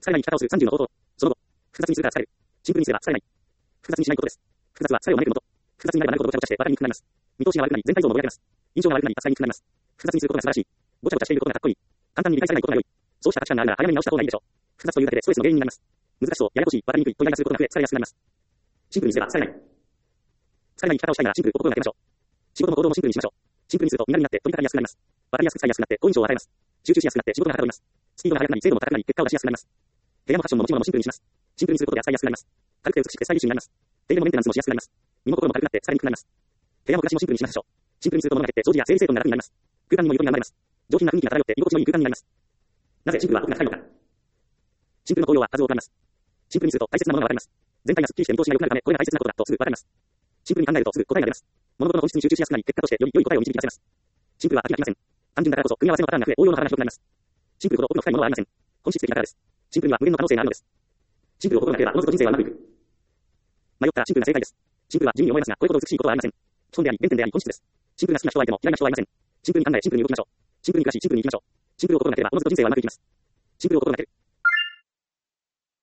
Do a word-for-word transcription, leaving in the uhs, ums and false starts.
使えない生き方をするさんじゅうの方法。その後、複雑にするから使える。シンプルにすれば使えない。複雑にしないことです。複雑は疲れを招くもと。複雑になればなるほどごちゃごちゃして分かりにくくなります。見通しが悪くなり全体像もぼやけます。印象が悪くなり扱いにくくなります。複雑にすることが素晴らしい。ごちゃごちゃしていることがかっこいい。簡単に理解されないことが良い。そうした価値観があるなら早めに直した方がいいでしょう。複雑というだけでストレスの原因になります。難しそう、ややこしい、分かりにくいとイライラすることが増え、疲れやすくなります。シンプルにすれば疲れない。疲れない生き方をしたいならシンプル、心がけましょう。仕事も行動もシンプルにしましょう。シンプルにすると身軽になって取り掛かりやすくなります。分かりやすく使いやすくなって好印象を与えます。集中しやすくなって仕事がはかどります。スピードが速くなり精度も高くなり結果を出しやすくなります。部屋もファッションも持ち物もシンプルにします。シンプルにすることで扱いやすくなります。軽くて美しくてスタイリッシュになります。手入れもメンテナンスもしやすくなります。身も心も軽くなって疲れにくくなります。部屋も暮らしもシンプルにしましょう。シンプルにすると物が減って常時や整理整頓が楽になります。空間にもゆとりが生まれます。上品な雰囲気が漂って居心地のいい空間になります。なぜシンプルは奥が深いのか。シンプルの効用は数多くあります。シンプルにすると大切なものがわかります。全体がスッキリして見通しが良くなるため、これが大切なことだとすぐわかります。シンプルに考えるとすぐ答えが出ます。物事の本質に集中しやすくなり、結果としてより良い答えを導き出せます。シンプルは飽きがきません。単純だからこそ組み合わせのパターンが増え、応用の幅が広くなります。シンプルほど奥の深いものはありません。本質的なからです。シンプルには無限の可能性があるのです。シンプルを心がければ、おのずと人生はうまくいく。迷ったらシンプルが正解です。シンプルは地味に思いますが、これほど美しいことはありません。基本であり、原点であり、本質です。シンプルが好きな人はいても嫌いな人はいません。シンプルに考え、シンプルに動きましょう。シンプルに暮らし、シンプルに生きましょう。シンプルを心がければ、おのずと人生はうまくいきます。シンプルを心がける。